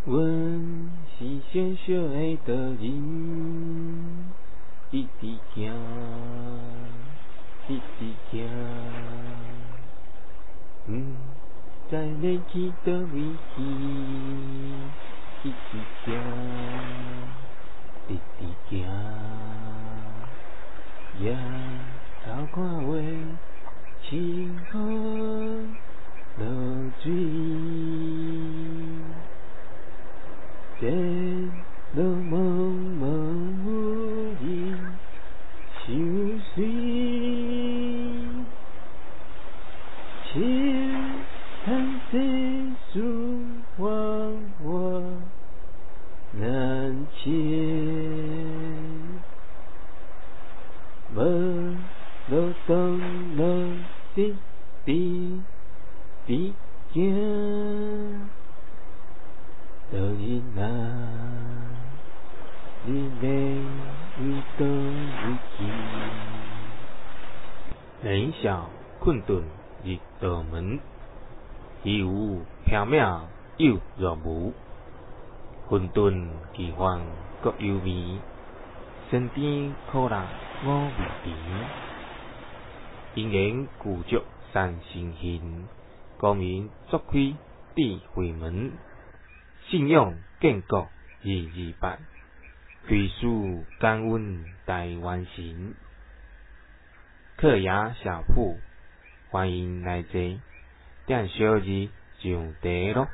阮是小小的道人，一直行，一直行，知要去倒位去，一直行，一直行，也偷看话，清风落水。这路茫茫有人相随，情叹世事繁华难解，无路当路直直行。道人啊，你要为倒位去？人小困顿入道门，虚无缥缈有若无。混沌奇幻各幽微，身边苦辣我未甜。因缘具足三生形，光明作开智慧门。信用建国228，归属感恩大完成。客雅小铺，欢迎来坐，点小字上茶咯。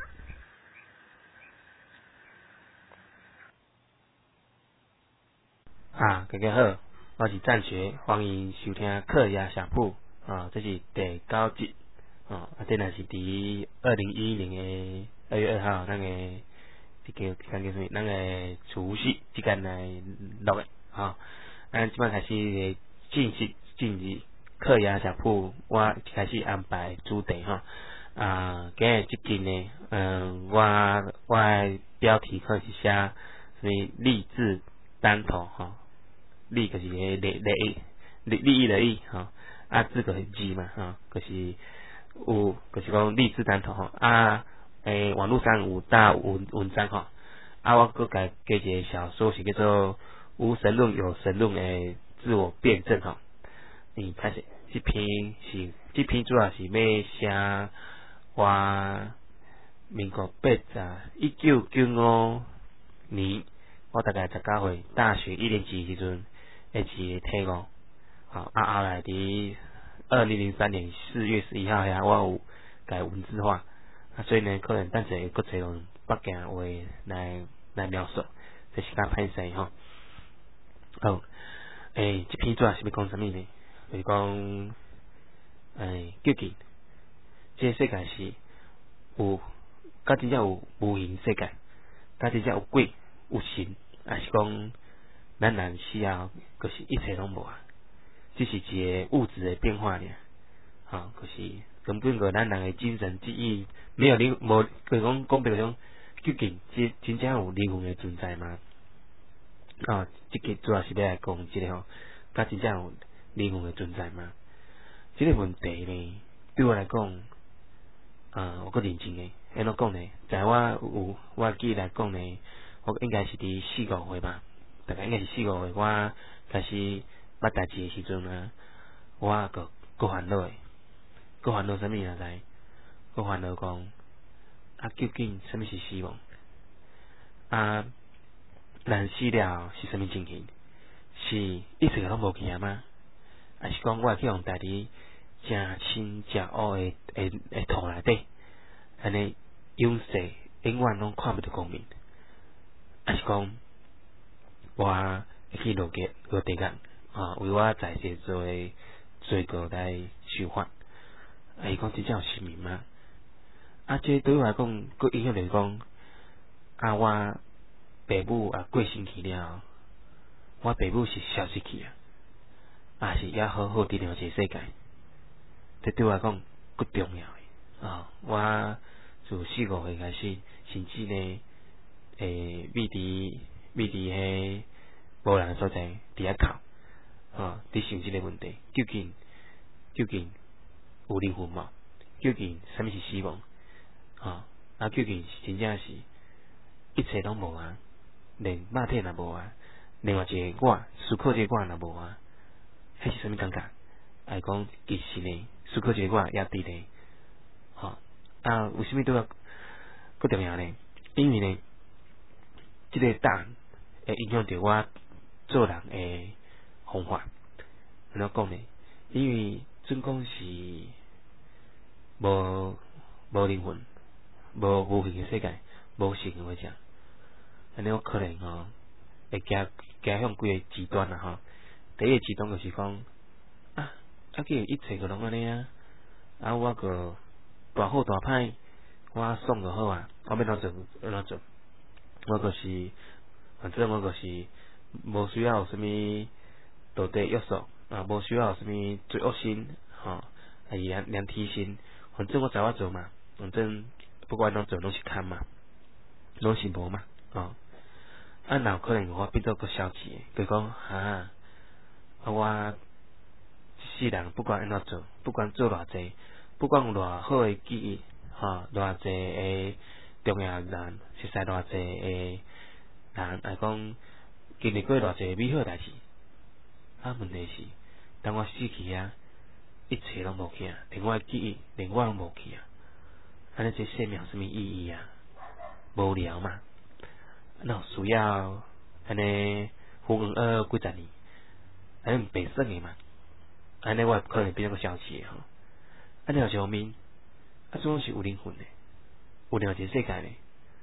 大家好，我是赞学，欢迎收听客雅小铺这是第9集这若是伫2010年的2月2号，咱个叫啥叫啥？咱个除夕即间来录的咱即摆开始正式进入客雅小铺，我开始安排主题今日即集呢，我的标题可是写什么励志单头励就是利益的益志就是字嘛就是有就是讲励志单头网络上有打文章我搁加一个小说是叫做无神论有神论的自我辩证开始这篇主要是要写我民国1995年我大概19岁大学1年级时阵的一个题目后来伫2003年4月11号遐我有改文字化所以呢可能等下会搁用北京话来描述，这是较歹势这篇主要是要讲啥物呢？就是讲究竟这个世界是有甲真正有无形世界，甲真正有鬼有神，还是讲咱人死后就是一切拢无只是一个物质的变化尔就是根本个咱人的精神记忆没有无就是讲白讲究竟真正有灵魂的存在吗？这个主要是要来讲这个甲真正有灵魂的存在吗？这个问题呢对我来讲我搁认真的安怎讲呢？在我记忆来讲呢，我应该是伫4、5岁吧，大概应该是4、5岁我开始捌代志的时阵我搁烦恼啥物知？搁烦恼讲究竟啥物是死亡？人死了是啥物情形？是一切拢无去吗？还是讲我会去用家己正深正乌的土内底，安尼永世永远拢看不到光明？还是讲我会去落地狱为我在世做的罪过来受罚？伊讲真正有神明吗？这对我来讲，佫影响就是讲我爸母过身去了，我爸母是消失去是也好好伫另一个世界？这对我来讲佫重要的我自4、5岁开始，甚至呢秘伫迄无人的所在伫遐哭伫想这个问题，究竟有灵魂吗？究竟啥物是死亡？究竟是真正是一切拢无啊，连肉体也无啊，另外一个我思考这个我也无啊，迄是啥物感觉？爱讲其实呢，思考这个我也伫咧，吼为什么对我佫重要呢？因为呢，这个答案会影响到我做人的方法。安怎讲呢？因为准讲是无灵魂、无形的世界、无神的话讲，安尼有可能会行向几个极端啦吼。第一个极端就是讲既然一切个拢安尼我个大好大歹，我爽就好啊，我要怎做，我就是反正我就是无需要有啥物道德约束无需要有啥物罪恶心量体心，反正我知我做嘛，反正不管怎做拢是空嘛，拢是无嘛哪有可能我变做个消极的，就讲我一世人不管安怎做，不管做偌济，不管有偌好的记忆偌济的重要人，熟悉偌济的人来讲经历过偌济美好的代志问题是当我死去一切拢无去连我的记忆连我拢无去安尼这生命有啥物意义无聊嘛，那需要安尼浑浑噩噩几十年安尼白算的嘛，安尼我也不可能变做个消极的安尼有啥物这种是有灵魂的，有另外一个世界的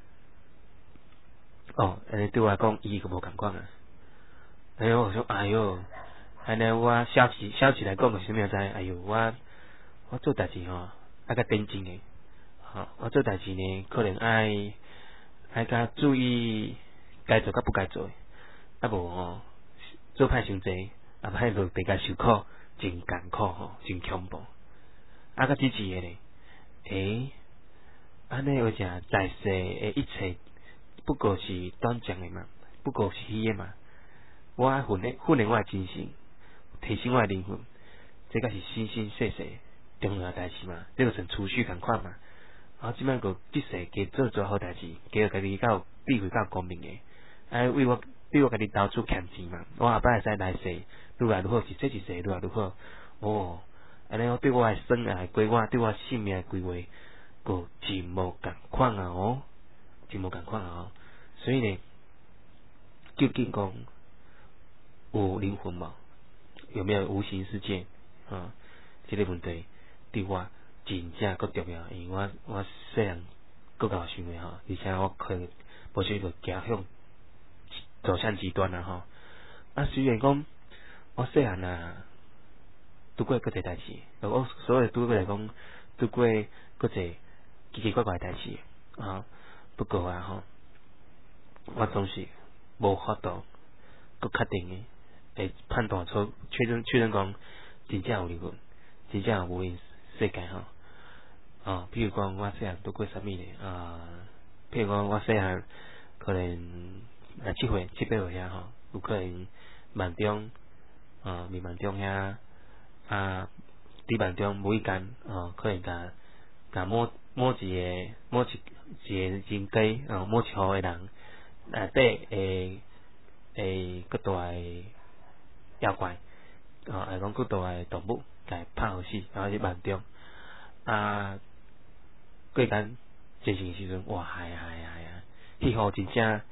安尼对我来讲意义就无共款我说安尼我消极来讲就是啥物知我做代志爱较认真的我做代志呢可能爱较注意该做甲不该做的无做歹伤济歹就大家受苦真艰苦真恐怖较积极的咧安尼话讲在世的一切不过是短暂的嘛，不过是虚的嘛，我爱训练我的精神，提升我的灵魂，这个是生生世世重要的代志嘛，这个算储蓄共款嘛即摆个即世加做好代志，加家己较智慧较光明的为我家己投资欠钱嘛，我后摆会使来世愈来愈好，一世一世愈来愈好安尼对我的生涯规划，对我性命的规划个真无共款真无共款所以呢，究竟讲有灵魂无？有没有无形世界这个问题对我真正够重要，因为我细汉够够想的而且我可能无许个走向极端虽然讲我细汉拄过各个代志，我所谓拄过来讲拄过各个奇奇怪怪的代志不过我总是无法度够确定的会判断出确认讲真正有灵魂，真正有无形世界比如讲我细汉拄过啥物呢譬如讲我细汉可能7岁7、8岁有可能梦中眠梦中伫梦中无意间可能甲某一个人格某一号的人内底会佫大的妖怪来讲佫大的动物甲拍互死，然后伫梦中过间进行的时阵哇迄号真正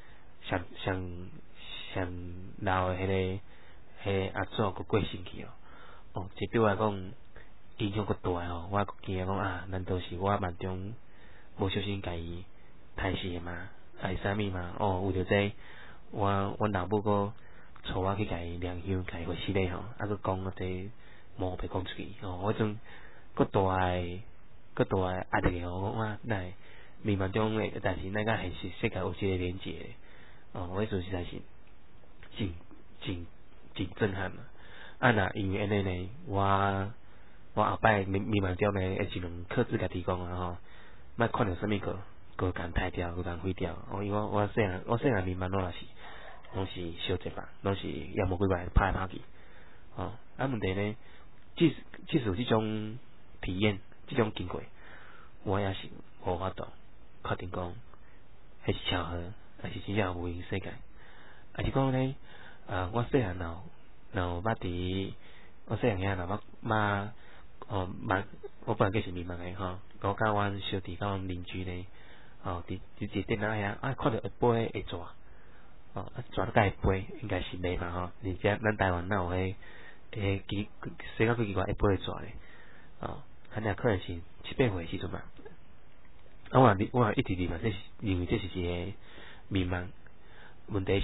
上老的迄个阿祖佫过身去这对我来讲影响佫大我佫惊讲难道是我梦中无小心甲伊杀死嘛？还是啥物嘛？为着这阮老母佫带我去甲伊亮香，甲伊回死咧佫讲这毛袂讲出去我迄阵佫大的压力我来迷茫中的但是咱甲现实世界有一个连结我迄阵实在是真震撼嘛若因为安尼呢我后摆迷茫中呢会尽量克制家己讲莫看到啥物个共杀掉个共毁掉因为我细汉迷茫拢是小节吧，拢是妖魔鬼怪拍来拍去问题呢即使有这种体验这种经过我也是无法度确定讲迄是巧合还是真正有无形世界？还是讲咧，我细汉若捌伫，我细汉若捌我本来计是迷茫诶吼，我甲阮小弟甲阮邻居咧，伫一电脑遐看到一杯会蛇，蛇都甲会飞，应该是袂嘛吼，而且咱台湾哪有奇世界奇怪会飞蛇咧，可能是7、8岁时阵嘛，我一直认为这是一个迷茫，问题是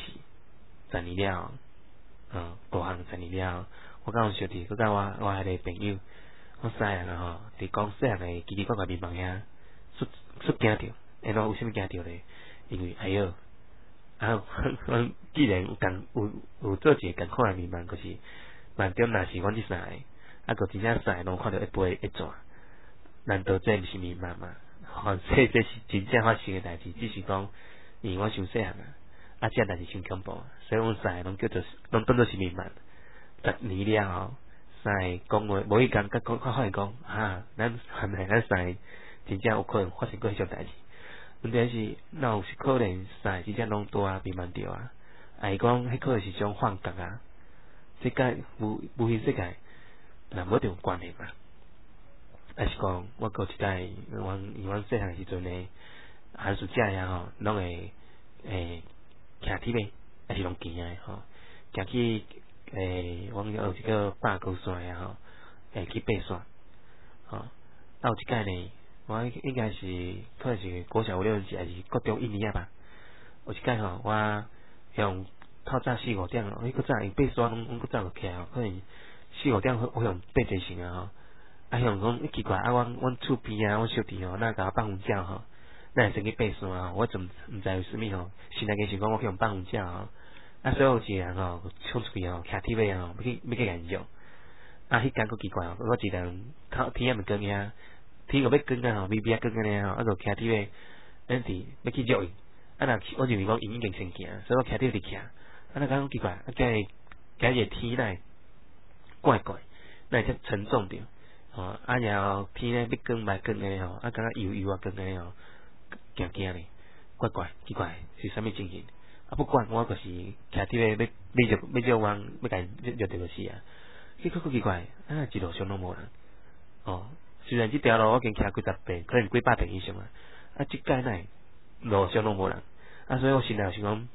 10年了，大汉10年了，我甲阮小弟，佮甲我迄个朋友。我细汉吼，伫讲细汉诶奇奇怪怪迷茫遐，惊着，然后为虾米惊着咧？因为哎哟，阮既然有做一个共款诶迷茫，可是万中若是阮即三个，个真正三个拢看到一杯一蛇，难道这毋是迷茫吗？这是真正发生诶代志，只是讲，因为我伤细汉这代志伤恐怖，所以阮三个拢当做是迷茫，10年了后。三个讲话，无伊讲，甲发现讲，咱三个真正有可能发生过迄种代志。问题是，哪有是可能三个真正拢多迷茫着啊？伊讲，迄可能是种幻觉啊。这甲无形世界，那无一定有关系嘛？还是讲，我过一代，阮细汉时阵呢，寒暑假呀吼，拢会骑铁马，还是拢行诶吼，行去。阮有一个八高山呀吼，去爬山，有一届呢，我应该是可能是国小5、6年级还是国中1年吧。有一届吼，我向透早4、5点迄个早因爬山拢个早就起来可能4、5点我向爬一成啊吼，向讲奇怪阮厝边阮小弟吼，甲我放风鸟吼，会先去爬山我真毋知为虾米吼，心内是讲我去用放风鸟吼。所以有一个人冲出去骑铁马要去研究。迄间佫奇怪我一个人天也毋光遐，天个要光微微光安尼就骑铁马，要去捉伊。若我认为讲伊已经先行，所以我骑铁马伫骑。感觉奇怪，今日天哪怪怪，哪会遮沉重着？然后天呢要光袂光安尼感觉油光安尼惊咧，怪怪奇怪是啥物情形？不管我就是骑铁马要捉人，要甲伊捉着就是结果奇怪，一路上拢无人。虽然这条路我已经骑几10遍，可能几百遍以上这届乃路上拢无人。所以我心内想讲，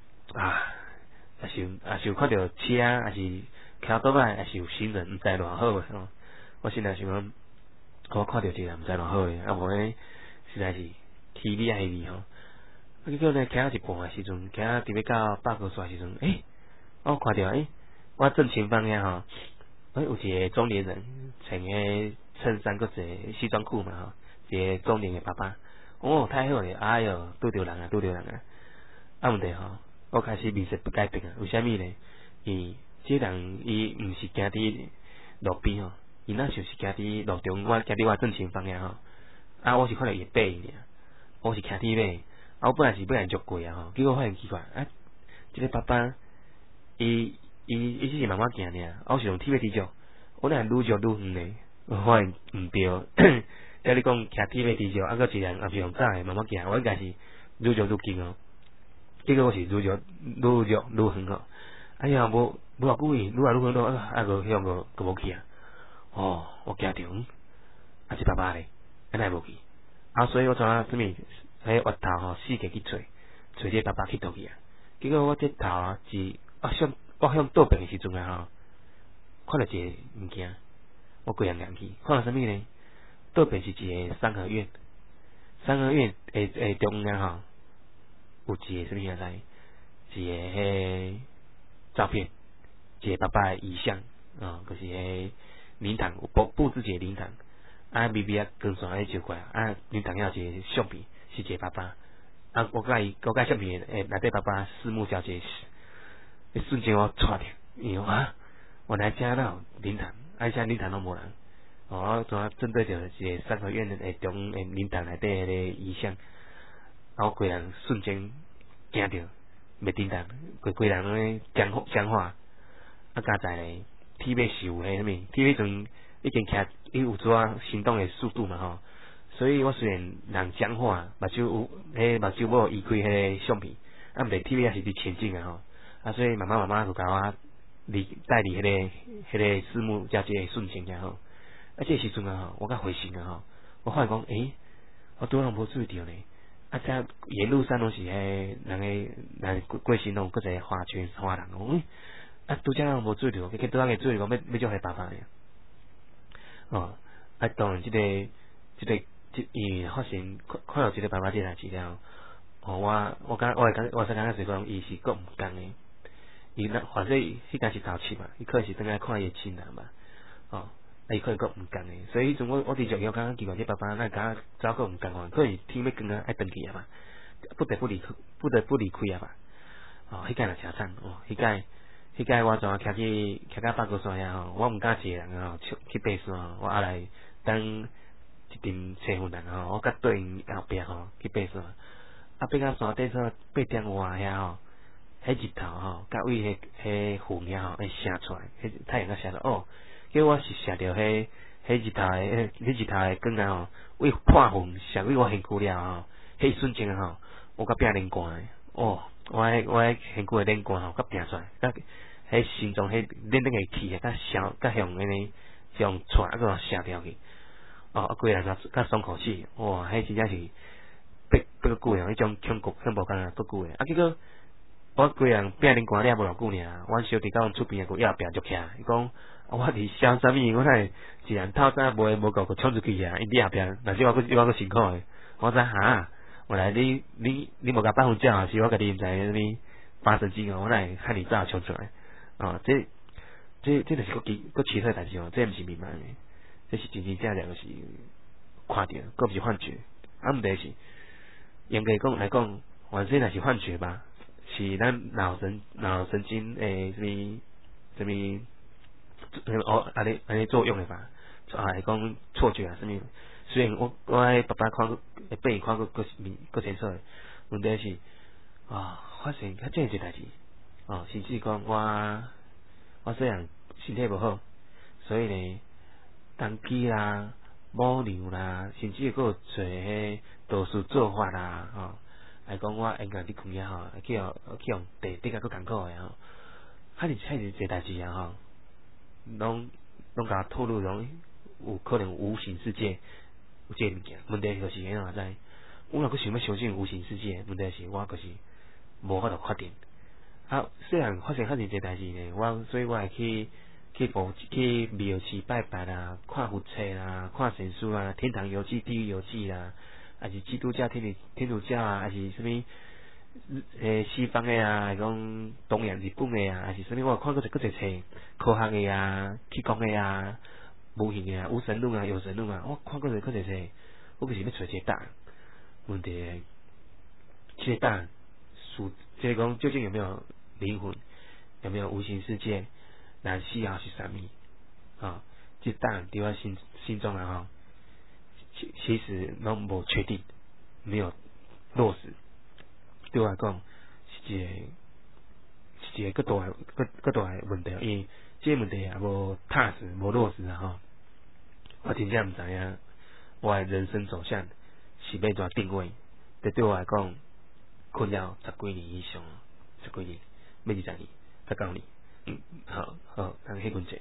也是有看到车，还是骑倒来，还是有行人，毋知偌好我心内想讲，我看到一个毋知偌好无咧，实在是气味迄味结果呢，骑到一半诶时阵，骑伫要到八高山时阵，我看到我正前方遐有一个中年人，穿个衬衫，搁一个西装裤嘛一个中年诶爸爸，太好咧，哎哟，拄着人啊！问题我开始面色不改变为虾米呢？这人伊毋是行伫路边伊若像是行伫路中，我行伫我正前方遐我是看到伊背影，我是骑铁马。我本来是要人捉过结果发现奇怪这个爸爸伊只是慢慢行尔，我是用铁马伫捉，我若愈捉愈远咧，我发现毋对，甲你讲骑铁马伫捉，个一人也是用早诶慢慢行，我应该是愈捉愈近结果我是愈捉愈远哎呀，无偌久愈来愈远个向个无去我惊着这爸爸咧，安尼无去所以我怎啥物？迄月头4个去找这爸爸去倒去结果我这头是我向倒边的时阵看到一个物件，我规人硬去，看到啥物呢？倒边是一个三合院诶中央有一个啥物啊来？一个迄照片，一个爸爸的遗像就是迄灵堂有布置一个灵堂微微光线迄照过灵堂遐有一个相片。是一个爸爸我甲相片内底爸爸四目交接时，瞬间我错掉，因为原来遮哪有灵堂，遮灵堂拢无人。我针对着一个三合院诶中诶灵堂内底迄个遗像，我规人瞬间惊着，袂叮当，规人咧僵化。加在咧，铁马是有迄啥物？铁马阵已经伊有行动诶速度所以我虽然人讲话，目睭无移开迄个相片， 啊，毋是体力也是伫前进啊吼，啊，所以慢慢就甲我带离迄个四目交接的瞬间呀吼，啊，这时阵啊吼，我甲回神啊吼，我发现讲，我拄仔无注意到呢，啊，这沿路上拢是人过身拢有一个花圈花人拄则无注意到，拄仔个注意讲要叫迄爸爸呢，当然伊发生看到这个爸爸这代志了，我才感觉是讲伊是够毋甘的。伊反正迄间是头七嘛，伊可能是等下看伊亲人嘛，伊可能佫毋甘诶，所以迄阵我伫就有感觉奇怪，这爸爸咱敢走佫毋甘款，可能天要光啊，爱登去啊嘛，不得不离开啊嘛，迄间也诚惨迄间我怎徛到八卦山遐我毋敢一个人去爬山，我后来等一阵车份人我甲对因后壁去爬山，爬到山顶上8点外遐迄日头甲为迄云遐会射出来，迄太阳甲射到叫我是射着迄日头的光啊为破云射为我身躯了迄一瞬间我甲变冷汗我迄身躯的冷汗甲变出来，甲迄心脏迄冷冷的气甲向安尼向出来，佮射掉去，规个人甲松口气，迄真正是不久迄种恐怖感不久结果。我规人变冷汗了无偌久尔，阮小弟甲阮厝边个后壁就徛，伊讲我伫想啥物，我乃一人透早无够冲出去啊！因伫后壁，但是我佫辛苦诶，我知原来你无甲放假，是我家己毋知啥物发神经我乃喊你早冲出来这就是佫奇特代志这毋是迷茫诶，这是真正就是看着，佫毋是幻觉，毋得是严格来讲，完全若是幻觉吧。是咱脑神经诶什么安尼作用诶吧？来讲错觉啊什么？虽然我爸爸看过，被伊看过佫清楚诶，问题是发生较正一代志甚至讲我虽然身体无好，所以呢，当机啦、母牛啦，甚至佫有做迄道士做法啦来讲我应该伫困遐去用地底较佫艰苦诶遐是一个代志拢甲我透露拢有可能无形世界有这物件，问题就是安怎知？我若佫想要相信无形世界，问题是我就是无法度确定。虽然发生遐尔一个代志呢，所以我会去庙寺拜拜啦，看佛册啦，看神书啦，天堂游记、地狱游记啦。还是基督教、天主教还是什么西方的还是讲东洋、日本的还是什么？我有看过一册科学的气功的无形的无神论有神论我看过一册，我就是要找一个答案。问题，这个答案就是讲究竟有没有灵魂，有没有无形世界，人死后是啥物？这答案伫我心中其实拢无确定，没有落实。对我来讲，是一个更大的问题，因为这个问题也无踏实、无落实我真正毋知影我的人生走向是要怎定位。对我来讲，困扰10几年以上，10几年，要20年，到9年。好，咱迄群者。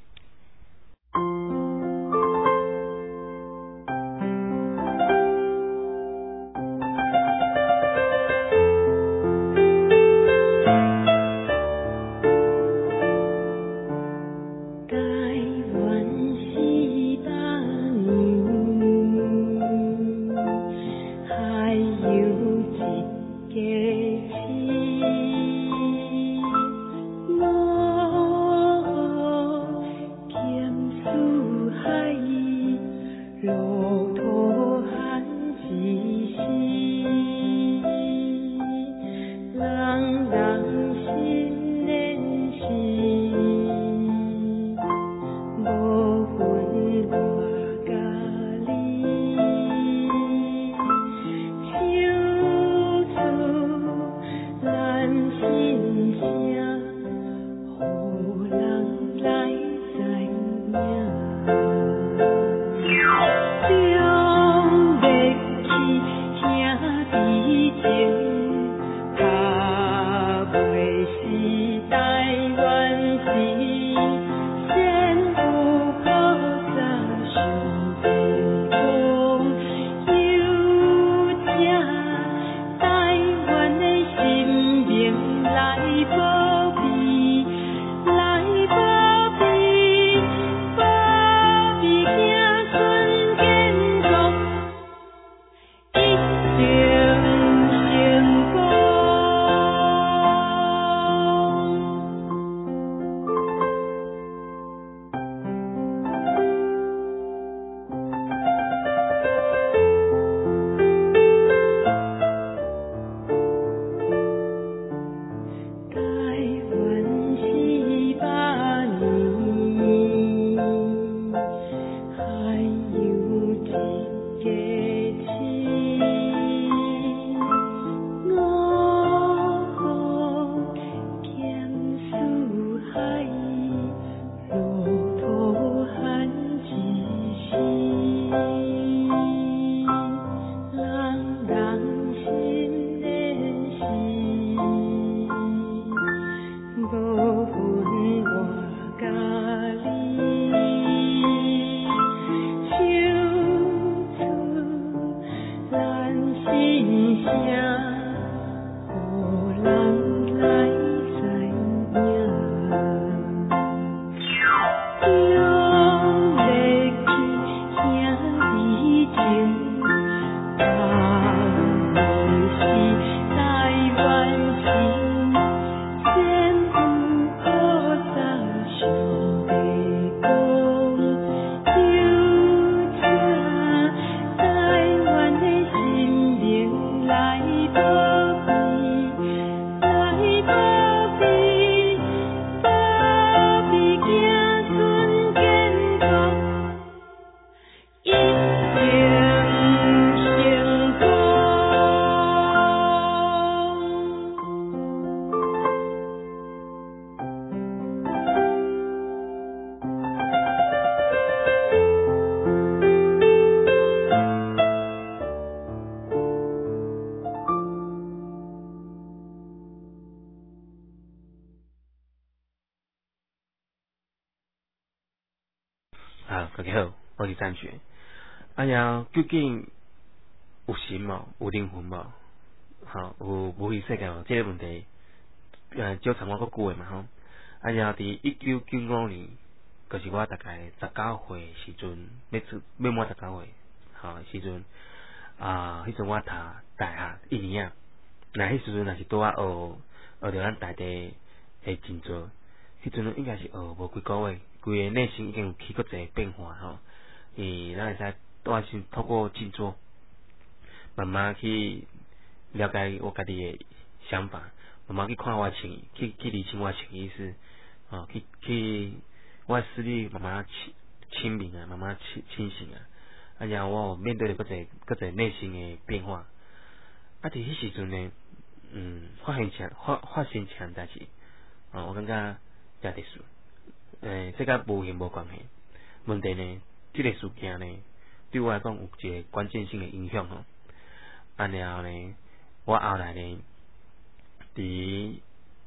大家好，我是赞学。哎呀，究竟有神无？有灵魂无？有无形世界无？这个问题，少参我够久的嘛吼。哎呀，伫1995年，就是我大概19岁时阵，要满19岁，时阵迄阵我读大学1年啊。那迄时阵也是拄啊学着咱大地的真多，迄阵应该是学无几个月，规个内心已经有起过一个变化吼。咱会使我先透过静坐，慢慢去了解我家己的想法，慢慢去看我情，去理清我情意思，去我的思虑慢慢清明啊，慢慢清醒啊。然后我有面对着各个内心的变化。伫迄时阵呢，发生啥代志？我感觉真特殊。这甲无形无关系。问题呢，这个事件呢，对我来讲有一个关键性的影响吼。然后呢，我后来呢，伫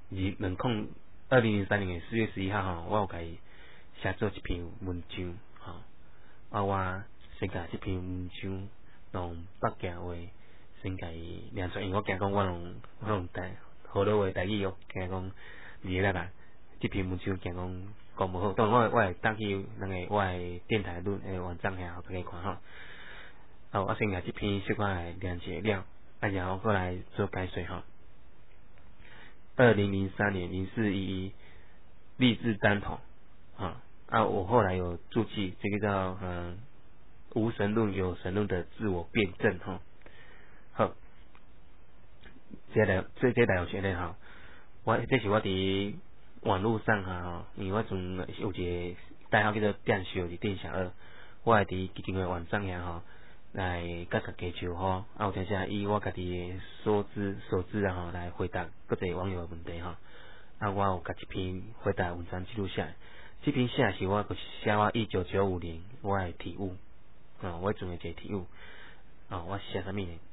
2003年4月11号吼，我有甲伊写做一篇文章我先甲这篇文章用北京话先甲伊念出，因为我惊讲我用好多话台语惊讲字啦，这篇文章惊讲无好，当然我会登去我的电台网站下互大家看吼。我先甲这篇小可来念一下了，然后过来做解说吼。2003年0411励志单筒我后来有注记，这个叫无神论有神论的自我辩证好，这来有些咧这是我伫网络上因为我阵有一个代号叫做店小是店小二，我会伫基金会网站下来甲大家招呼，有当时以我家己的所知来回答各个网友的问题我有甲一篇回答文章记录下来，这篇写是我写我1995年我的体悟我阵的一个体悟我写啥物呢？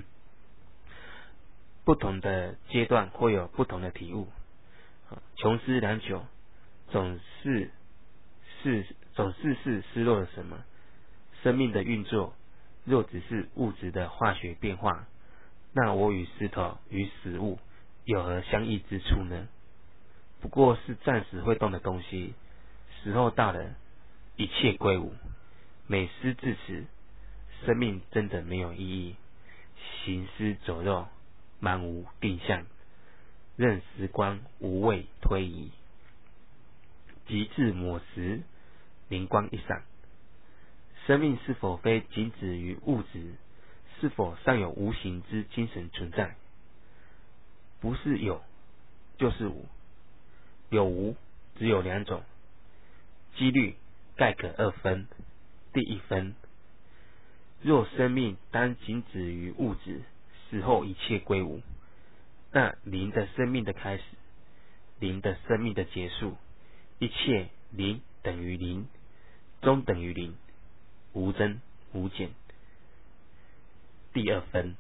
不同的阶段会有不同的体悟，穷思良久，总是失落了什么？生命的运作若只是物质的化学变化，那我与石头与死物有何相异之处呢？不过是暂时会动的东西，时候到了，一切归无。每思至此，生命真的没有意义，行尸走肉，漫无定向，任时光无畏推移。极致抹时，灵光一闪，生命是否非仅止于物质？是否尚有无形之精神存在？不是有，就是无。有无只有两种，几率概可2分。第1分，若生命单仅止于物质，死后一切归无，那灵的生命的开始，灵的生命的结束，一切零等于零，终等于零，无增无减。第2分，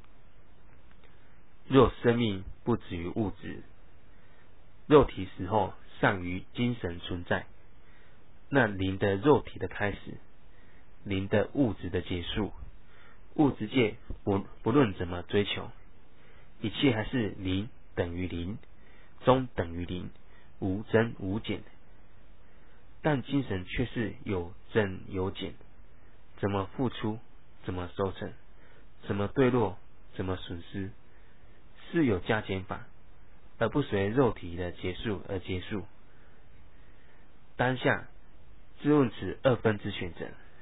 若生命不止于物质，肉体死后尚于精神存在，那灵的肉体的开始，灵的物质的结束，物质界不论怎么追求，一切还是零等于零，终等于零，无增无减。但精神却是有增有减，怎么付出怎么收成，怎么坠落怎么损失，是有加减法，而不随肉体的结束而结束。当下自问此2分之选择，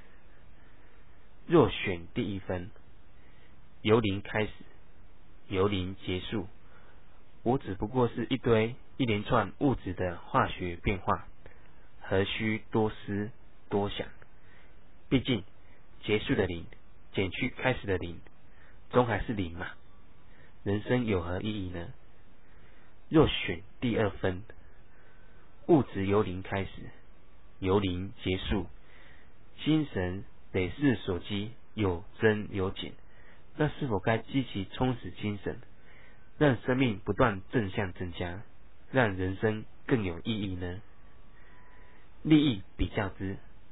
若选第1分，由零开始，由零结束，我只不过是一连串物质的化学变化，何须多思多想？毕竟结束的零减去开始的零，终还是零嘛。人生有何意义呢？若选第2分，物质由零开始，由零结束，精神累世所积，有增有减，那是否该积极充实精神，让生命不断正向增加，让人生更有意义呢？利益比较之，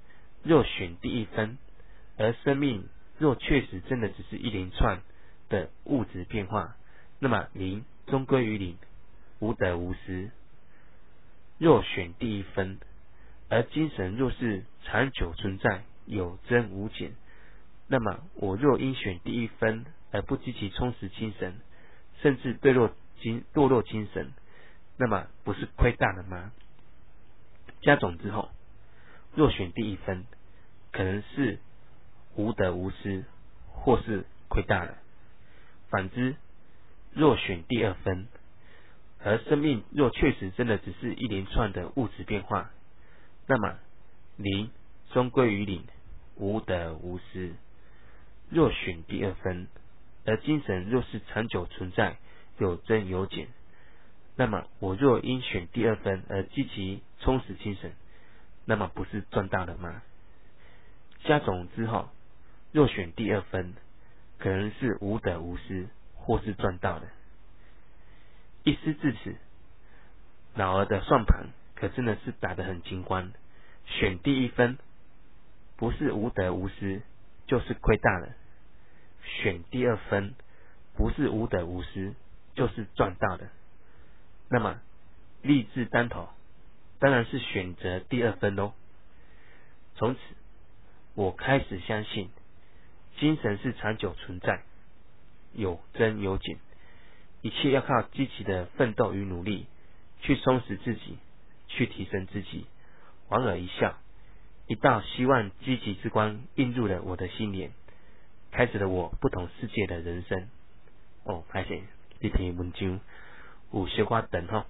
若选第一分，而生命若确实真的只是一连串的物质变化，那么零终归于零，无得无失。若选第一分，而精神若是长久存在，有增无减，那么我若应选第一分而不积极充实精神，甚至堕落精神，那么不是亏大了吗？加总之后，若选第一分，可能是无得无失，或是亏大了。反之，若选第二分，而生命若确实真的只是一连串的物质变化，那么零终归于零，无得无失。若选第二分，而精神若是长久存在，有增有减，那么我若应选第二分而积极充实精神，那么不是赚大了吗？加总之后，若选第二分，可能是无得无失，或是赚到了。一思至此，老儿的算盘可真的是打得很精光。选第一分，不是无得无失，就是亏大了；选第二分，不是无得无失，就是赚到了。那么立志当头，当然是选择第二分咯。从此，我开始相信，精神是长久存在，有增有减，一切要靠积极的奋斗与努力，去充实自己，去提升自己。莞尔一笑，一道希望积极之光映入了我的心帘，开始了我不同世界的人生。抱歉，这篇文章有小可长吼。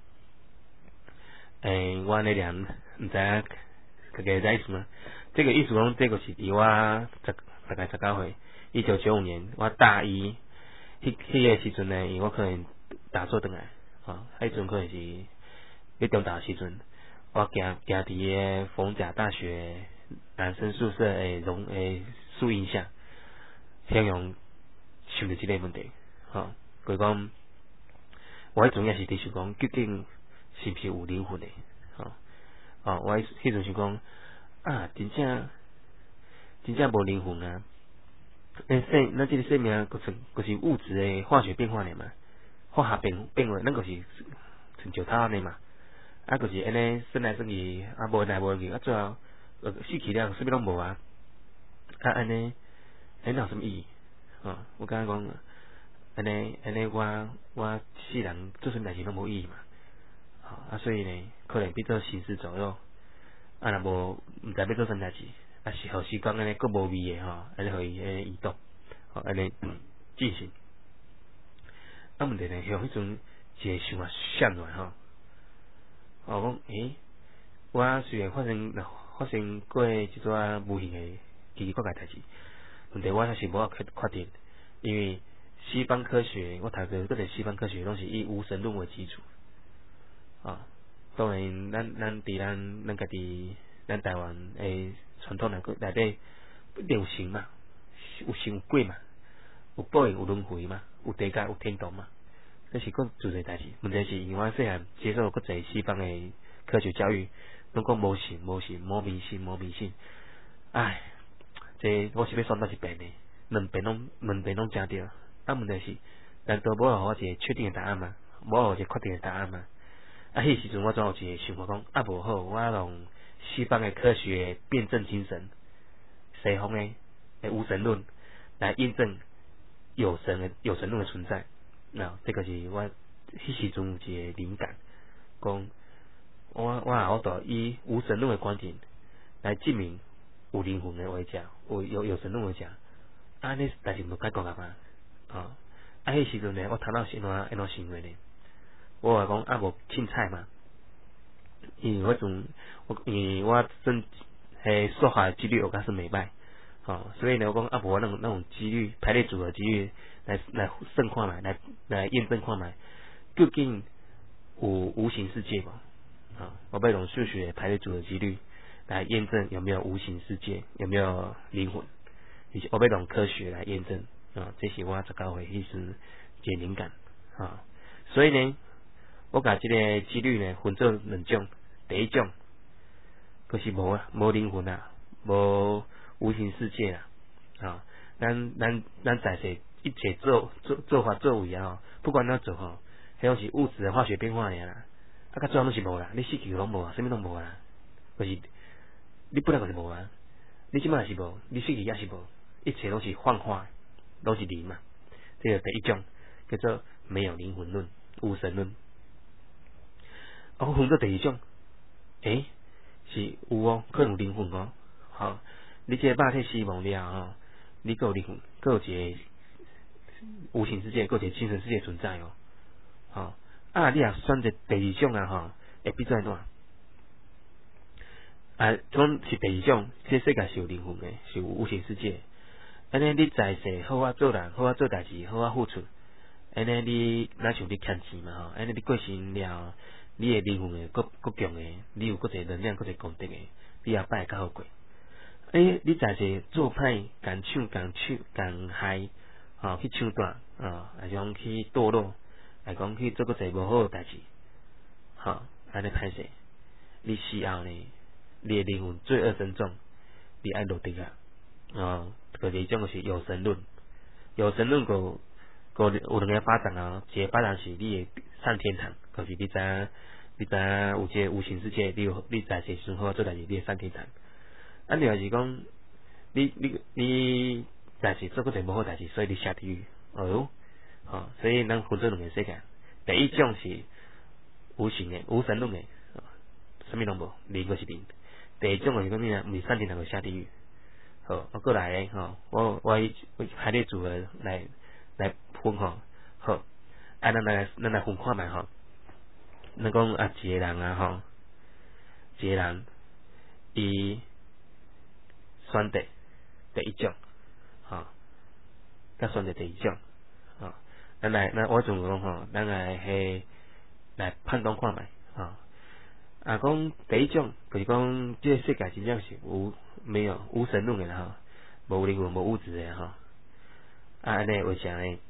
我那俩唔知大家知意思吗？这个意思讲，这个是伫我大概19岁，1995年我大一，迄个时阵呢，因为我可能打错转来，迄阵可能是要中大时阵，我行伫个逢甲大学男生宿舍树荫下，向阳想着这个问题，就是讲，我迄阵也是伫想讲，究竟是不是有灵魂的？我迄阵想讲真正无灵魂啊！咱这个生命就是物质的化学变化呢嘛，化学变化，咱就是像石头安尼嘛，就是安尼生来生去，无来无去，最后死去了，什么拢无啊！安尼有什么意义？我感觉讲，安尼我世人做什么代志拢无意义嘛。所以呢，可能变做行尸走肉，若无毋知要做啥代志，是互时光安尼佫无味的安尼互伊移动，安尼进行。问题呢，像迄阵一个想法闪落来我讲我虽然发生过一撮无形的奇奇怪怪代志，问题我还是无法确定，因为西方科学我读过各个西方科学拢是以无神论为基础。当然，咱伫咱家己咱台湾诶传统内底不一定有神嘛，有神有鬼嘛，有报应有轮回嘛，有地狱有天堂嘛，这是各自个代志。问题是因为我细汉接受各个西方诶科学教育，拢讲无神无神，无迷信无迷信。这我是要选到一遍的，两边拢正对。问题是，难道无互我一个确定的答案吗？无互一个确定的答案吗？迄时阵我总有一个想法讲，无好，我用西方的科学辩证精神，西方的无神论来验证有神论的存在。这个是我迄时阵有一个灵感，讲我都以无神论的观点来证明有灵魂的话者，有神论的话者，安尼代志毋就解决了嘛？迄时阵呢，我头脑是安怎想的呢？我话讲无凊彩嘛，因为我算数学几率有较算袂歹，所以呢我讲无那种几率排列组合几率来算看卖，来验证看卖，究竟有无形世界无？我要用数学排列组合几率来验证有没有无形世界，有没有灵魂，我要用科学来验证这是我19岁迄时一个灵感所以呢。我把这个几率呢分做两种，第一种就是无灵魂无无形世界啦，咱在世一切做法作为啊，不管怎做吼，迄拢是物质的化学变化尔啦，到最后拢是无啦，你死去拢无啊，啥物拢无啦，就是你本来就是无啊，你即摆也是无，你死去也是无，一切拢是幻化，都是零嘛。这个第一种叫做没有灵魂论、无神论。我分做第二种，是有哦，可能有灵魂哦。好，你这个肉体死亡了吼，你还有灵魂，还有一个无形世界，还有一个精神世界存在哦。好，你也选择第二种啊吼，会比怎样？讲是第二种，这世界是有灵魂的，是有无形世界。安尼你在世好啊做人，好啊做代志，好啊付出。安尼你若像你欠钱嘛吼，安尼你过身了，你的灵魂会搁强诶，你有搁一个能量，搁一个功德诶，你也摆会较好过。你在世做歹，共害，去抢夺，还是讲去堕落，还讲去做搁一个无好诶代志，安尼歹势。你死后呢，你的灵魂罪恶深重，你爱落地啊，第二种就是有神论，有神论有两个发展啊，一个发展是你会上天堂，就是你知有这个无形世界，你在世时好做代志，你会上天堂。另外是讲，你在世做个一无好代志，所以你下地狱。所以咱分做两个世界。第一种是无形的、无神论的，什么拢无，零就是零。第二种就是讲咩啊？唔是上天堂就下地狱。好，我过来咧，我排列组合来分好，咱来分看卖咱讲一个人一个人伊选择第一种，甲选择第二种，我总讲咱来判断看卖，讲第一种就是讲这个世界真正是没有无神论的啦，无灵魂、无物质的安尼为啥呢？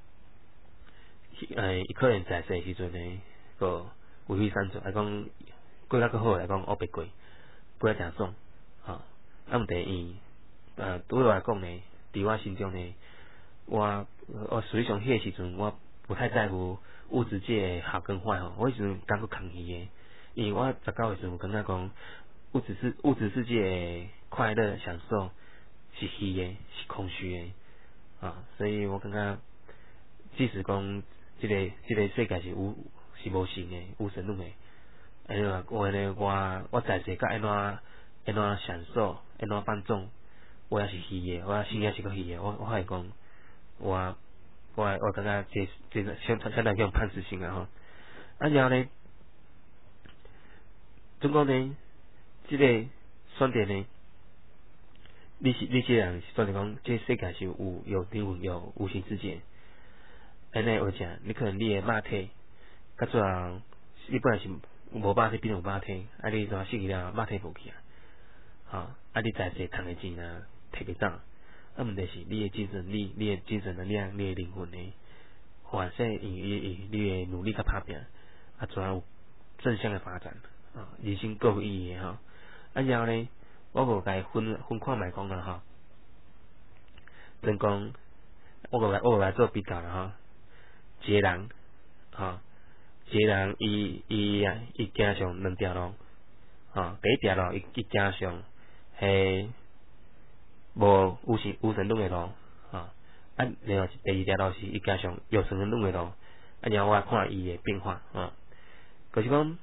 伊可能在世时阵呢，个为非善做，讲过较好来讲，黑白过，过较诚爽，毋第伊对我来讲呢，伫我心中呢，我实际上迄个时阵，我不太在乎物质界的好跟坏我迄时阵感觉空虚的，因为我19岁时阵感觉讲物质世界的快乐享受是虚的，是空虚的所以我感觉即使讲这个世界是无形的、无神论的，我在世甲安怎享受、安怎放纵，我也是虚的，我心也是个虚的，我会讲我感觉这相当叫判死刑然后呢，总共呢，这个选择呢，你这人选择讲，这世界是有灵魂、有无形世界。安尼为啥？你可能你的肉体，甲最后你本来是无肉体变有肉体，你怎死去了，肉体无去你在世赚的钱啊，摕袂走。问题是你的精神力、你的精神能量、你的灵魂呢，反正你的努力甲打拼，最后有正向的发展人生够有意义然后呢，我无甲伊分看卖讲啦真讲我无来做比较啦一个人伊行上两条路第一条路伊行上系无无神论的路另外第二条路是伊行上有神论的路然后我看伊的变化就是讲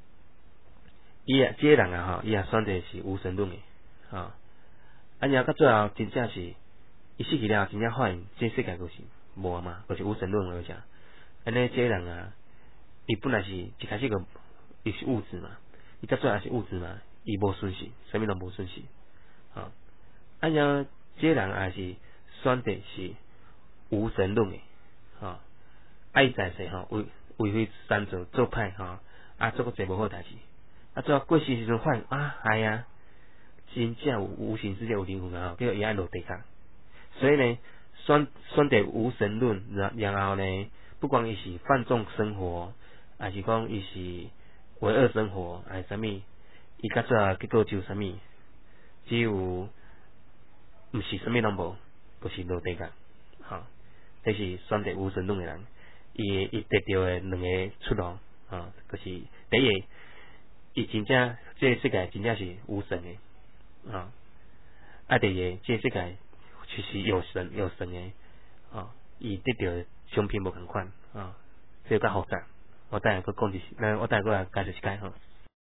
这个人伊也选择是无神论的然后到最后真正是伊死去了真正发现这世界就是无嘛，就是无神论为啥？安尼这个人伊本来是一开始伊是物质嘛，伊到最后也是物质嘛，伊无顺序，啥物拢无顺序然后这个人也是选择是无神论的伊在世为非善做歹做个侪无好代志最后过世时阵发现系真正有无形世界有灵魂叫伊爱落地下，所以呢选择无神论，然后呢不管伊是放纵生活，还是讲伊是为恶生活，还是啥物，伊到最后结果就啥物， 只有毋是啥物拢无，就是无地界。吼，这是选择无神论的人，伊得到的两个出路，就是第一个，伊真正这个世界真正是无神的，第二个，这个世界就是有神的，伊得到的商品无共款，这个较复杂，我等下佫讲我等下佫来解释一解吼。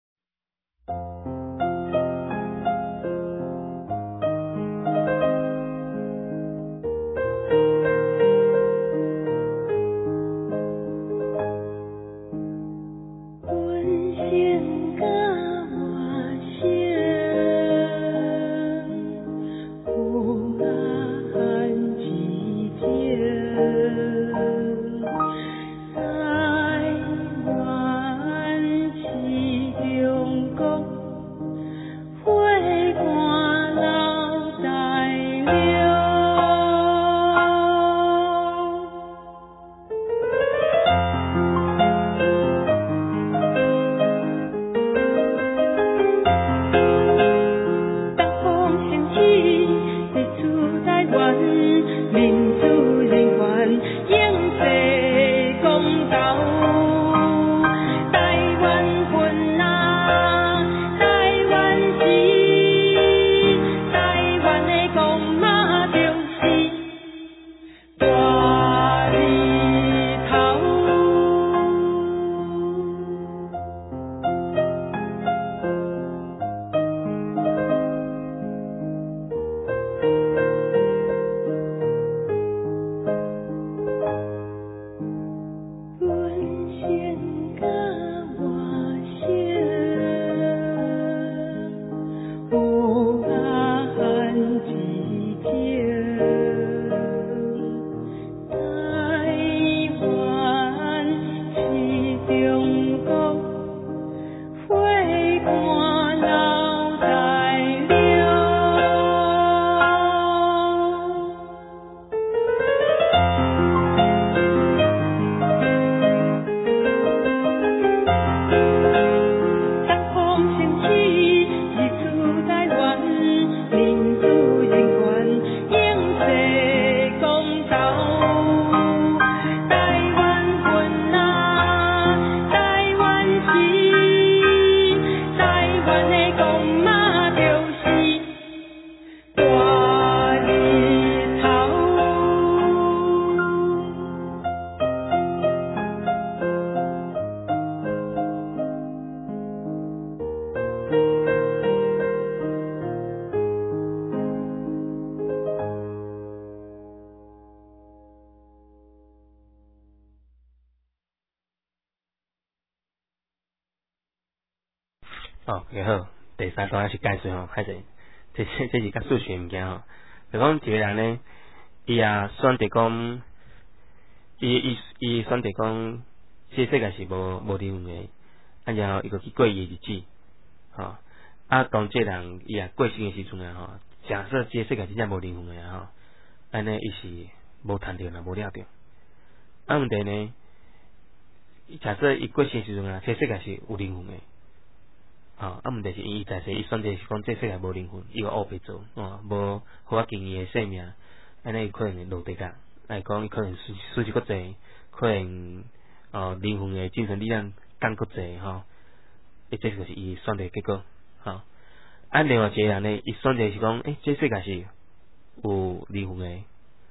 也好，第三段是解释吼，歹势，这是较数学物件吼。就讲一个人呢，伊也选择讲，伊选择讲，这世界是无灵魂的，然后伊就去过伊的日子，当这人伊也过身的时阵吼，假设这世界真正无灵魂的吼，安尼伊是无谈着啦，无了着。问题呢，假设伊过身的时阵这世界是有灵魂的。问题是伊在说，伊选择是讲这世界无灵魂，伊个乌白做，无好啊经营生命，安尼伊可能会落地角，来讲伊可能输出较济，可能灵魂的精神力量降较济吼，这就是伊选择结果另外一个人呢，伊选择是讲，这世界是有灵魂的，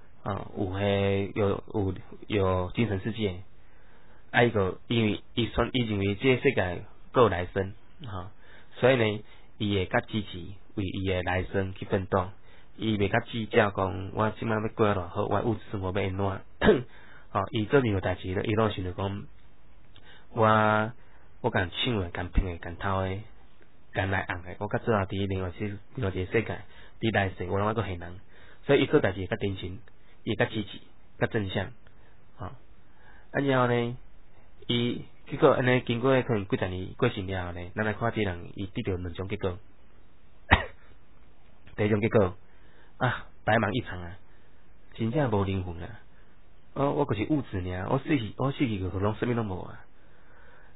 有精神世界，伊个因为伊认为这世界佫有来生。所以呢，伊会较支持为伊的来生去奋斗，伊袂较计较讲我即摆要过偌好，我物质生活要安怎？伊做任何代志咧，伊拢想着讲，我共抢的、共骗的、共偷的、共来红的，我较做后伫另外一个世界，伫来世我拢爱佫现人，所以伊做代志会较真心，伊会较支持、较正向，然后呢，伊。结果安尼经过可能几十年过身了后呢，咱来看这人伊得到两种结果。第一种结果白忙一场真正无灵魂我就是物质尔，我死去个拢啥物拢无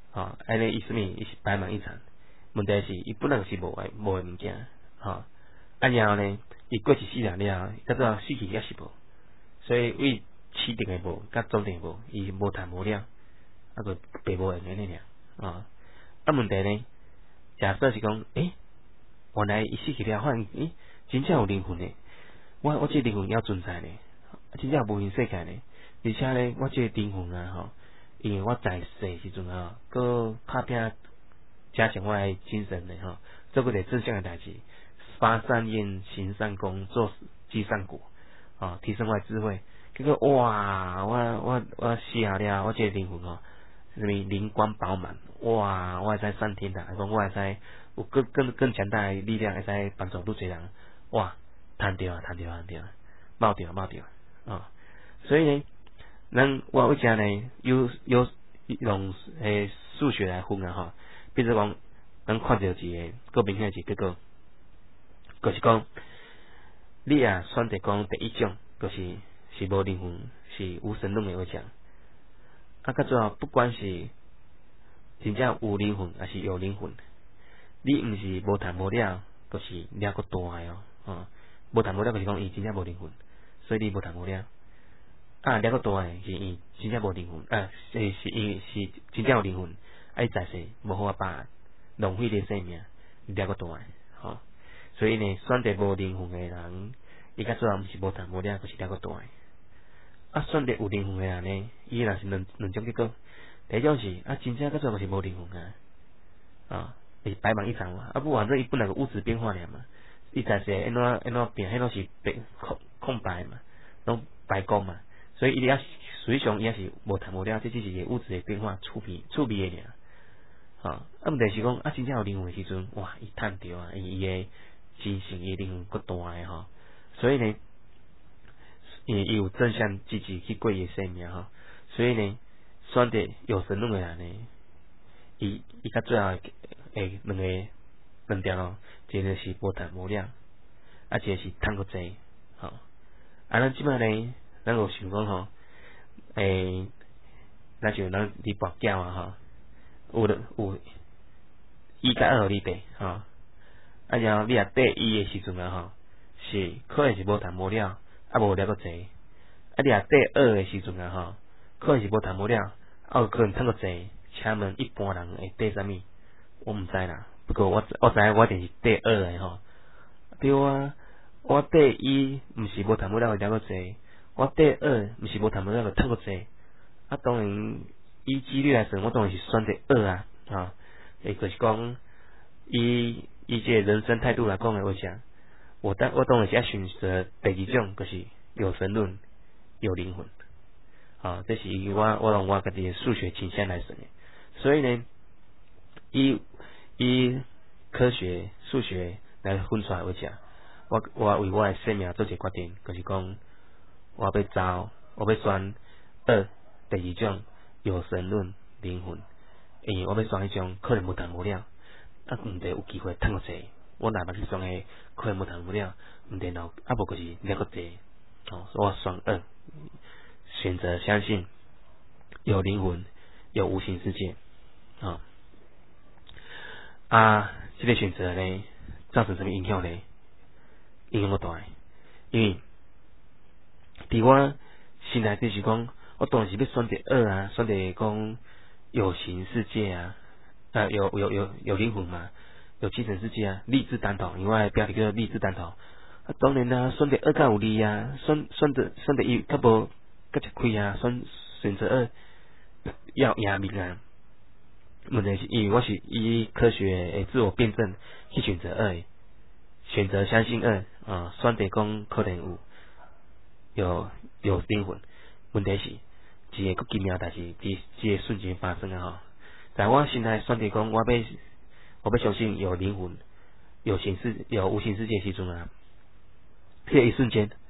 安尼伊啥物？伊是白忙一场。问题是伊本来是无诶物件然后呢，伊过去死人了，到最后死去也是无，所以为起定的无，甲终点无，伊无谈无了，个白无用安尼尔啊。问题呢，假设是讲，原来伊死去了，发现真正有灵魂呢，我这灵魂要存在呢，真正无形世界呢，而且呢，我这灵魂啊因为我在世时阵搁打拼加强我的精神呢做个正向的代志，发善愿，行善功，做积善果提升我的智慧。结果哇，我死下了，我这灵魂什么灵光饱满，哇，我会使上天堂，讲我会使有更强大的力量，会使帮助愈侪人，哇，赚到冒掉所以呢，我为啥呢？用数学来分比如讲，咱看到一个更明显一个结果，就是讲，你选择讲第一种，就是无灵魂，是无神论的话讲。到最后，不管是真正有灵魂还是有灵魂，你毋是无谈无了，就是了个大的无谈无了就是讲伊真正无灵魂，所以你无谈无了。了个大的是伊真正无灵魂，是真正有灵魂，伊在世无好把浪费你生命，了个大的所以呢，选择无灵魂的人，伊到最后毋是无谈无了，就是了个大的。选择有灵魂的人呢，伊若是两种结果。第一种是真正到最后是无灵魂是白忙一场嘛。不反正伊本来个物质变化了嘛，伊在是安怎变，迄拢是空白嘛，拢白光嘛。所以伊实际上伊也是无谈无了，这只是一个物质的变化趣味的尔。问题是讲真正有灵魂的时阵，哇，伊赚到伊的精神伊灵魂够大的所以呢。伊有正向积极去过伊生命所以呢，选择有神论的人呢，伊到最后两条一个是无谈无了，一个是赚够济咱即摆呢，咱有想讲咱像咱伫跋筊有1+2互你背然后你缀1的时阵是可能是无谈无了。无了个济，你缀2的时阵可能是无谈无了，可能赚个济。请问一般人会缀啥物？我毋知啦。不过我知我一定是缀2的对我缀1毋是无谈无了会了个济，我缀2毋是无谈无了会赚个济。当然以几率来算，我当然是选择2就是讲以这个人生态度来讲的话讲。我当然是要选择第二种，就是有神论、有灵魂。这是我用我家己的数学倾向来算的。所以呢，以科学、数学来分出来为讲，我为我的生命做一个决定，就是讲我要选第二种有神论、灵魂，因为我要选迄种可能无谈无了，毋得有机会赚个济。我哪怕去选个可能无谈无了，毋然后无就是了个济所以我选2，选择相信有灵魂、有无形世界这个选择呢，造成什么影响呢？影响不大，因为伫我心内底是讲，我当然是要选择2选择讲有形世界有灵魂嘛。有精神世界励志单头，因为我的标题叫做励志单头。当然啦，选择2较有利选择1较无较吃亏选择2要赢面问题是因为我是以科学的自我辩证去选择2，选择相信2选择讲可能有灵魂。问题是一个奇妙代志伫这个瞬间发生在我心内选择讲我要相信有灵魂、有无形世界的时阵迄一瞬间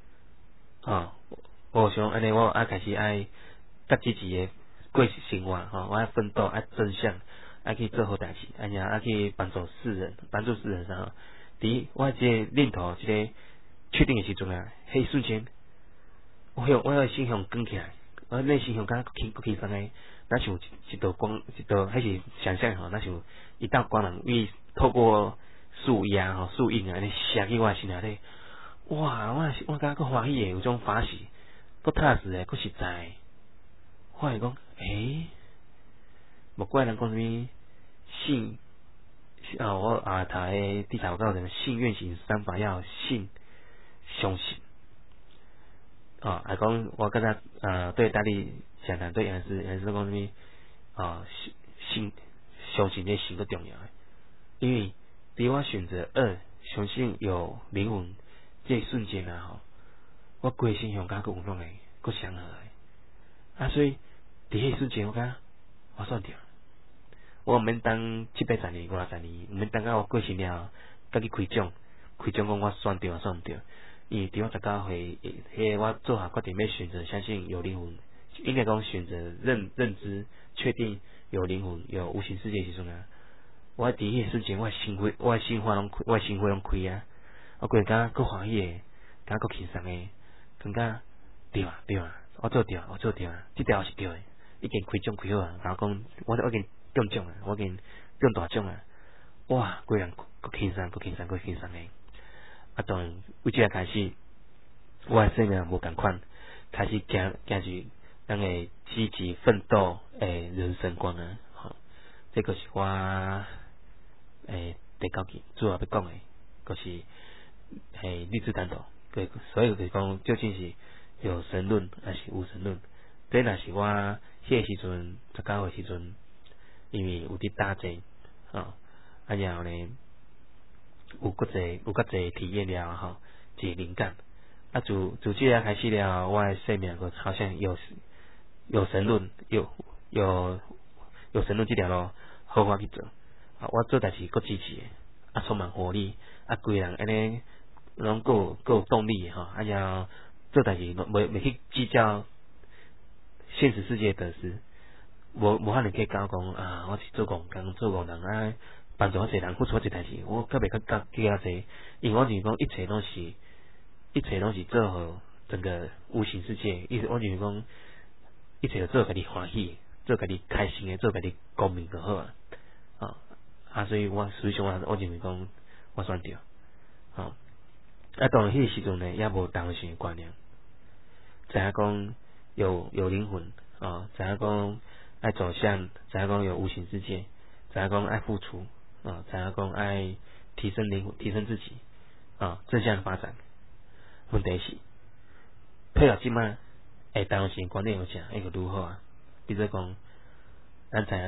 我想安尼，我开始较积极的过生活我要奋斗，正向，去做好代志，去帮助世人伫我这个念头这个确定的时阵迄一瞬间，我的心向光起来，我内心向轻松的。咱像一道光，迄是想象咱像一道光芒，透过树叶吼树影啊，安尼射去我心内底，哇！我感觉够欢喜诶，有种法喜，够踏实诶，够实在。我会讲，无怪人讲什么信我读诶第3有讲信愿行3法要信相信。还讲我刚才对大力讲谈对杨师讲什么信相信这信个重要诶，因为伫我选择2相信有灵魂这一瞬间啊我规身上感觉有拢会够祥和诶所以伫迄瞬间我感觉我算对，我毋免等700年50年，毋免等到我过身了再去开奖讲我选对算毋对。因为伫我19岁，迄我做下决定要选择相信有灵魂，应该讲选择认知，确定有灵魂、有无形世界的时阵啊，我伫迄瞬间，我心花拢开啊，我规个够欢喜诶，感觉够轻松诶，感觉对啊，我做对啊，这条是对诶，已经开奖开好啊，然后讲我已经中奖啊，我已经中大奖啊，哇，规人够轻松诶。当然，为这开始，我诶生命无共款，开始行入咱诶积极奋斗诶人生观啊！这个是我第9集主要要讲诶，就是立志单独，所以就是讲究竟是有神论还是无神论？这若是我迄个时阵19岁时阵，因为有伫打坐然后呢。有较侪体验了一个灵感自这个开始了我的生命好像有神论有神论这条路好好去做我做代志够支持的充满活力规人安尼拢够有动力然后做代志袂去计较现实世界的得失无可能计较讲我是做工人帮助我一人付出一代志，我较袂计较济，因为我就是讲一切拢是做好整个无形世界，我就是讲一切做家己欢喜，做家己开心的，做家己光明就好所以我实际上我认为讲我选对当然迄个时阵呢也无当时的观念，知影讲有灵魂知影讲爱走向，知影讲有无形世界，知影讲爱付出知影讲爱提升灵魂，提升自己正向发展。问题是配合即摆当时观念有啥会如何比如讲咱知影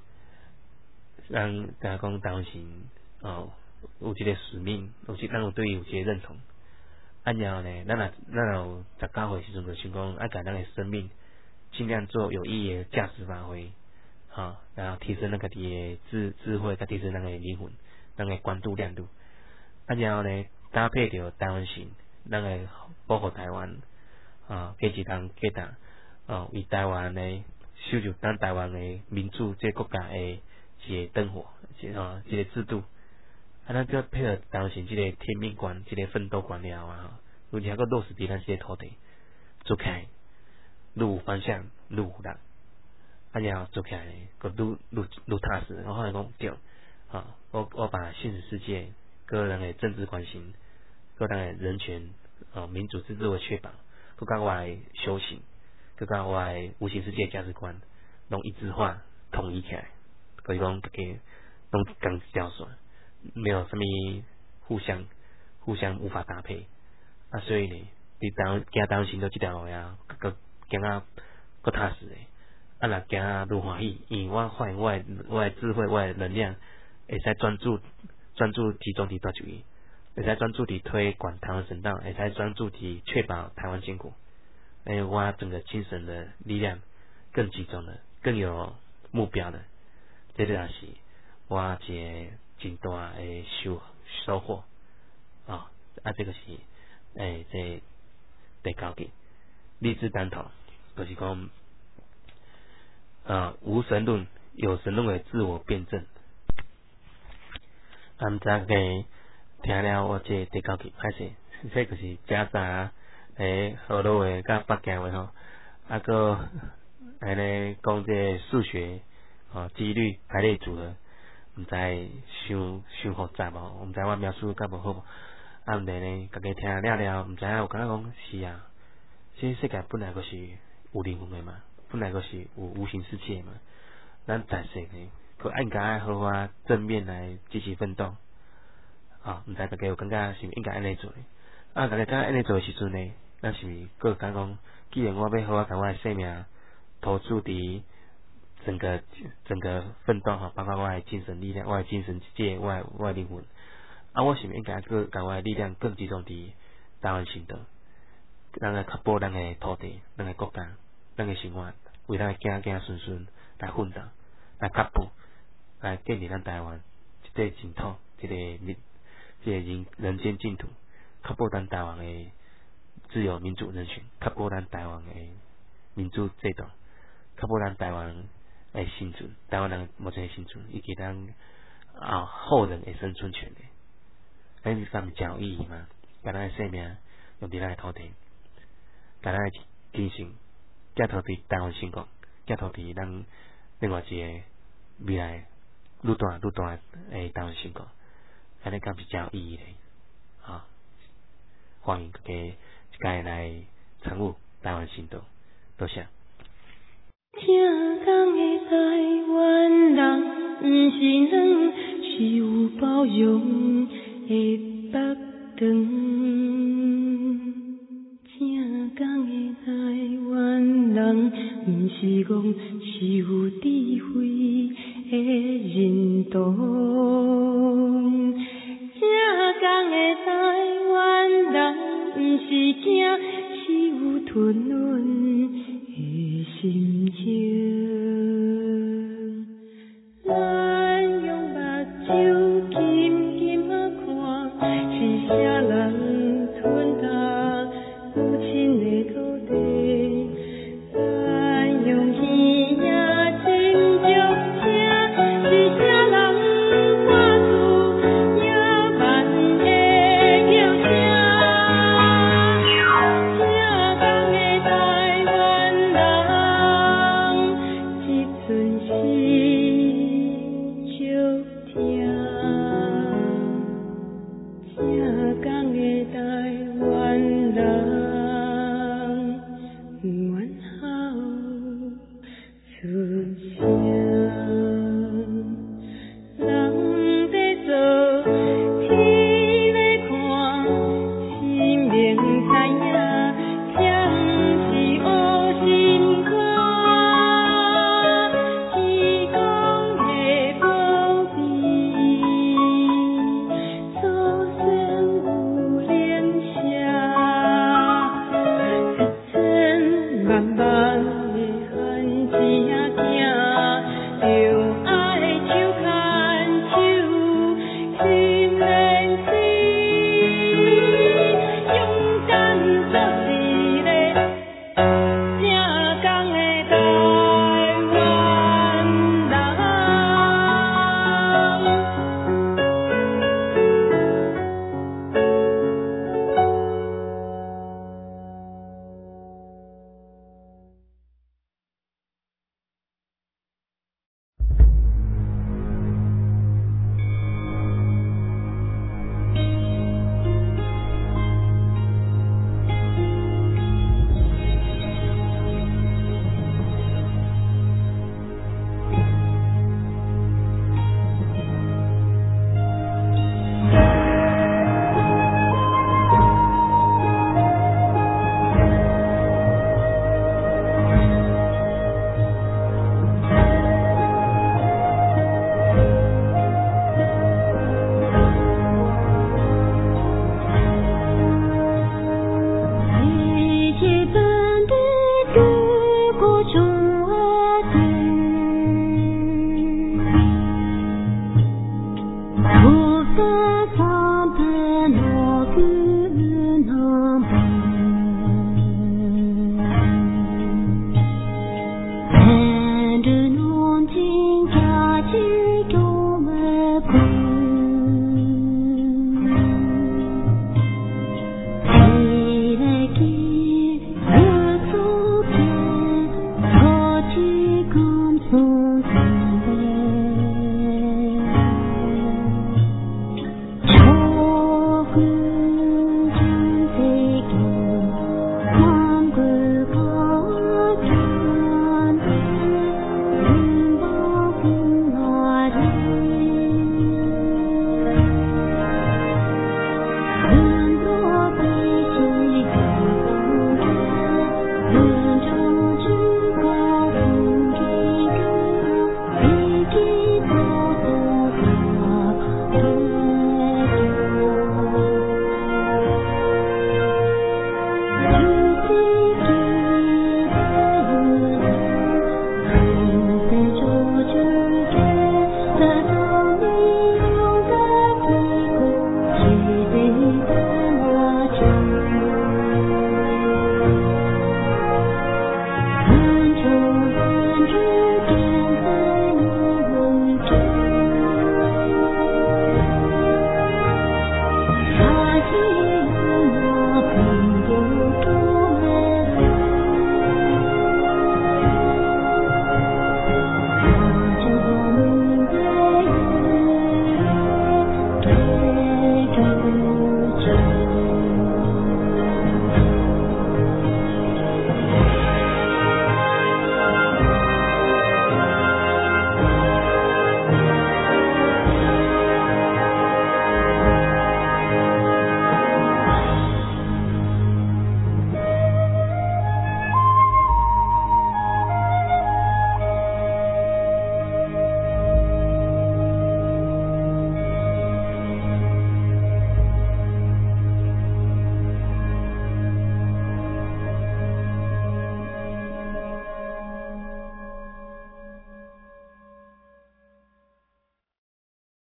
讲当时有一个使命，咱有对伊有一个认同然后呢咱有19岁时阵就想讲甲咱的生命尽量做有意义的价值发挥然后提升咱家己的智慧，甲提升咱的灵魂，咱的关注亮度然后呢搭配着台湾性，咱的保护台湾加一人加达为台湾的守住咱台湾的民主这个国家的一个灯火一个制度咱就配合台湾性这个天命观，这个奋斗观了有而且个落实伫咱这个土地做起来愈有方向愈有力然后做起来个愈踏实，我后来讲对我把现实世界个人的政治关心，个人的人权民主自治的确保，佮甲我的修行，佮甲我的无形世界价值观拢一致化统一起来，可以讲大家拢同一条线，没有什么互相无法搭配所以呢伫行当行到这条路佮行啊佮踏实的若行愈欢喜，因为我发现我的智慧，我的能量会使专注集中伫多一位，会使专注伫推广台湾神道，会使专注伫确保台湾建国我整个精神的力量更集中了，更有目标的，这就是我一个真大的收获这个是这第9集立志单头，就是讲无神论有神论的自我辩证毋知听了我这第9集歹势这就是假杂好多话甲北京话个安尼讲这数学几率排列组合毋知伤复杂无，毋知我描述甲无好无。啊，毋然呢，家己听了，毋知影有感觉讲是啊，这世界本来就是有灵魂的嘛，本来就是有无形世界嘛。咱暂时呢，佮应该好好正面来积极奋斗。啊，毋知大家有感觉是毋应该安尼做？啊，大家感觉安尼做的时阵呢，咱是毋佮感觉讲，既然我要好甲我的生命投注伫整个奋斗吼，包括我的精神力量、我的精神界、我的灵魂，啊，我是毋应该佮甲我的力量更集中伫台湾行动，咱来确保咱的土地、咱的国家、咱的生活，为咱的子孙孙来奋斗、来确保、来建立咱台湾一块净土、一个人间净土，确保咱台湾的自由民主人权，确保咱台湾的民主制度，确保咱台湾的生存，台湾人目前的生存，以及咱后人的生存权利。咱是敢真有意义吗？把咱的生命用伫咱的土地，把咱的精神寄托伫台湾成功，寄托伫咱另外一个未来愈大的台湾成功，安尼敢是真有意义的啊！欢迎大家一家来参与台湾行动，多谢。 听讲的台湾人，不是软，是有包容的北长。正讲的台湾人，不是戆，是有智慧的认同。正讲的台湾人，不是惊，是有吞忍的心情。咱用目睭紧紧看，是啥人吞下母亲的土地？咱用耳仔亲足听，是啥人看出野蛮的叫声？正港的台湾人，这阵是足疼。正港的台湾人，愿好出声。人在做，天在看，心明知影，这不是乌心肝。天公的保庇，祖先有灵舍，一千万万的汉子仔囝，着爱手牵手，心连心，勇敢做一个正港的台湾人。一般的越过中华队，我发